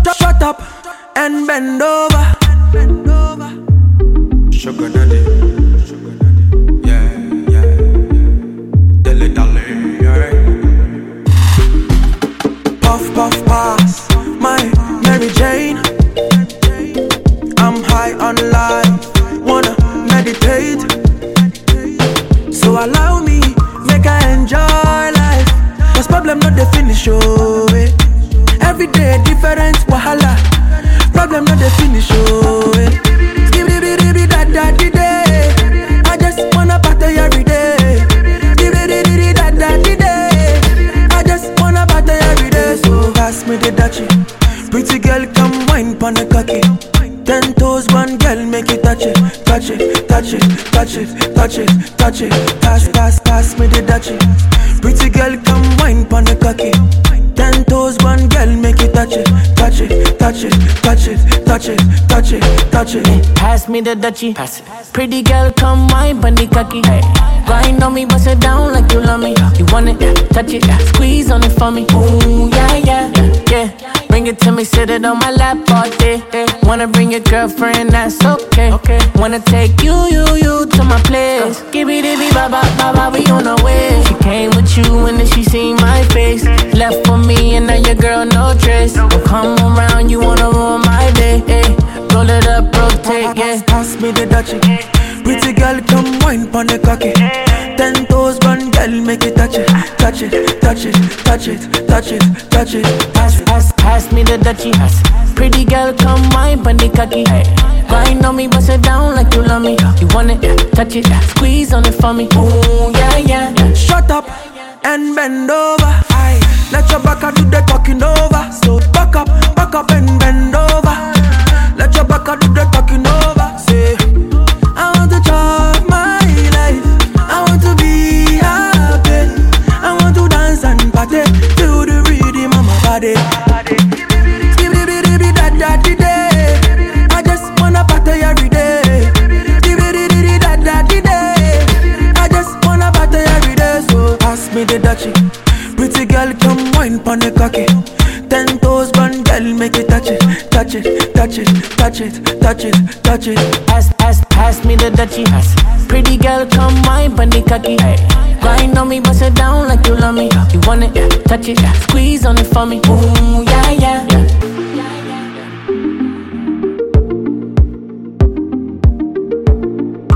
Shut up and bend over. Sugar daddy. Yeah. Dilly dally, yeah. Puff, puff, pass, my Mary Jane. I'm high on life, wanna meditate. So allow me, make I enjoy life. Cause problem not the finish, oh eh. Every day different wahala. Problem not the finish, oh eh. I just wanna party every day. I just wanna party every day. So pass me the dutchie. Pretty girl, come wine pon the cocky. 10 toes, one girl, make it touch it, touch it, touch it, touch it, touch it, touch it. Pass me the dutchie. Pretty girl, come wine pon the cocky. 10 toes, one girl, make it touch it, touch it, touch it, touch it, touch it, touch it, touch it. Pass me the dutchie. Pass it. Pretty girl, come wine pon the cocky. Grind on me, bust it down like you love me. You want it, touch it, squeeze on it for me. Ooh, yeah. Bring it to me, sit it on my lap all day. Wanna bring your girlfriend, that's okay. Wanna take you to my place. Give it, ba, we on our way. She came with you and then she seen my face. Left for me and now your girl no trace. Don't come around, you wanna ruin my day. Roll it up, rotate, yeah. Pass me the dutchie. Pretty girl, come wine pon the cocky. 10 toes, one girl, make it touch it, touch it, touch it, touch it, touch it, touch it. Pass me the dutchie. Pretty girl, come wine pon the cocky. Grind on me, bust it down like you love me. You want it, touch it, squeeze on it for me. Ooh, yeah. Shut up and bend over. Aye. Let your back do the talking over. So back up and bend over. Let your back do the talking over. Say, I want to chop my life. I want to be happy. I want to dance and party to the rhythm of my body. I just wanna party every day. I just wanna party every day. So pass me the dutchie. Pretty girl, come wine pon the cocky. 10 toes, one girl, make it touch it, touch it, touch it, touch it, touch it, touch it. Pass me the dutchie. Pretty girl, come wine pon the cocky. Grind on me, bust it down like you love me. You want it, touch it, squeeze on it for me. Ooh, yeah.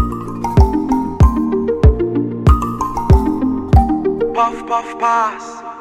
Puff, puff, pass.